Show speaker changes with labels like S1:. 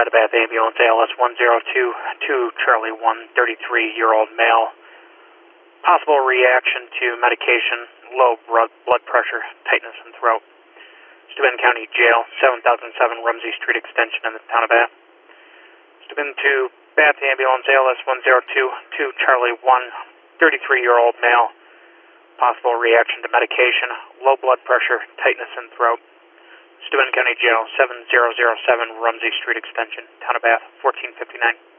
S1: Medevac ambulance, ALS 1022, Charlie 1, 33-year-old male. Possible reaction to medication, low blood pressure, tightness in throat. Steuben County Jail, 7007 Rumsey Street Extension in the town of Bath. Steuben to Bath ambulance, ALS 1022, Charlie 1, 33-year-old male. Possible reaction to medication, low blood pressure, tightness in throat. Steuben County Jail, 7007 Rumsey Street Extension, town of Bath, 1459.